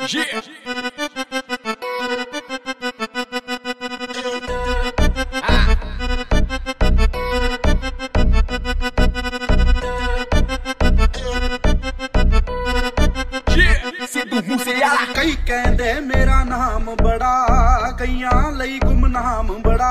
Yeah. कई कहंदे मेरा नाम बड़ा, कईयां लई गुमनाम बड़ा।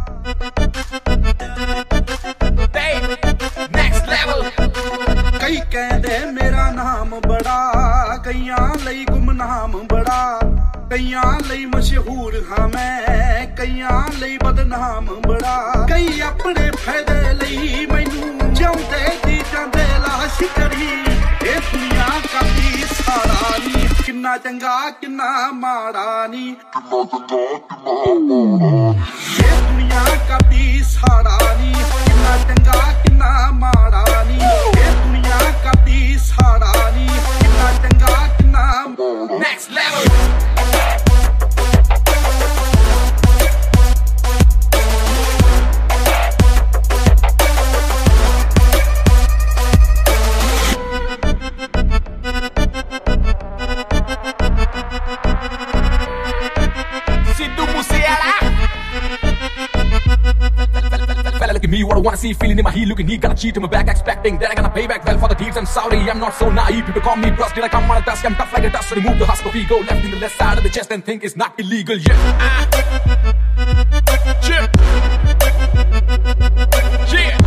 कई कहंदे मेरा नाम बड़ा, कईयां लई गुमनाम बड़ा। कईयां लई मशहूर हाँ मैं, कईयां लई बदनाम बड़ा। कई अपने फायदे लई मैनू जिउंदे दी जांदे लाश करी। ए दुनिया काफी सारा नी, किन्ना चंगा किन्ना माड़ा नी। ए दुनिया काफी सारा नी, किन्ना चंगा किन्ना माड़ा नी। ए दुनिया काफी सारा नी, किन्ना चंगा किन्ना माड़ा। Next level. Look at me, what I wanna see, feeling in my heel, looking he gonna cheat in my back, expecting that I gonna pay back well for the deeds. I'm sorry, I'm not so naive. People call me rusty like I'm on a dusk. I'm tough like a dust, so remove the husk of ego, left in the left side of the chest and think it's not illegal. Yeah. Yeah.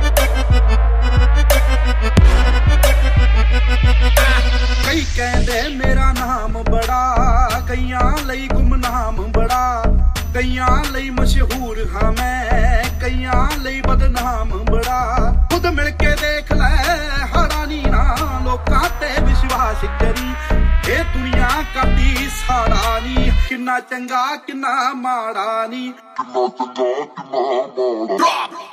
कई कहंदे मेरा नाम बड़ा, कईयां लई गुमनाम बड़ा। कईयां लई मशहूर हाँ मैं, कईयां लई बदनाम बड़ा। खुद मिल के देख ले हैरानी ना, लोकां ते विश्वास करी। ए दुनिया काफी सारा नी, किन्ना चंगा किन्ना माड़ा नी।